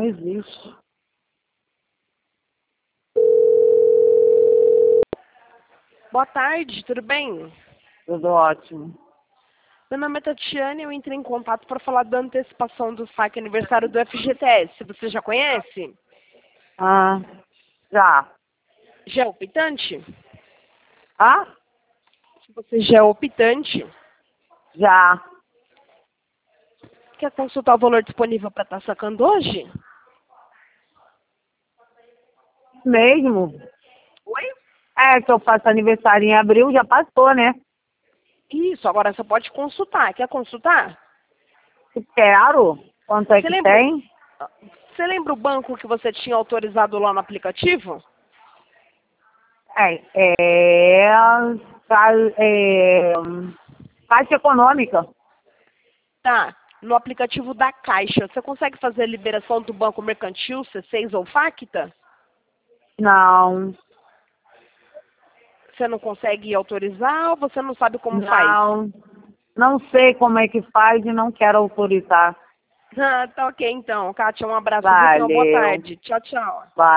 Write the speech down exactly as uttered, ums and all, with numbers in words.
existe. Boa tarde, tudo bem? Tudo ótimo. Meu nome é Tatiane, eu entrei em contato para falar da antecipação do saque aniversário do F G T S. Você já conhece? Ah, já. Já é optante? Ah? Você já é optante? Já. Quer consultar o valor disponível para estar sacando hoje? Mesmo? Oi? É, que eu faço aniversário em abril, já passou, né? Isso, agora você pode consultar. Quer consultar? Quero. Quanto é Você que lembra, tem? você lembra o banco que você tinha autorizado lá no aplicativo? É, é, ca- é Caixa Econômica. Tá. No aplicativo da Caixa, você consegue fazer a liberação do Banco Mercantil, C seis ou Facta? Não, Você não consegue autorizar ou você não sabe como faz? não. Não sei como é que faz e não quero autorizar. Ah, tá ok então. Kátia, um abraço, viu? Tenha uma boa Valeu. tarde. Tchau, tchau. Valeu.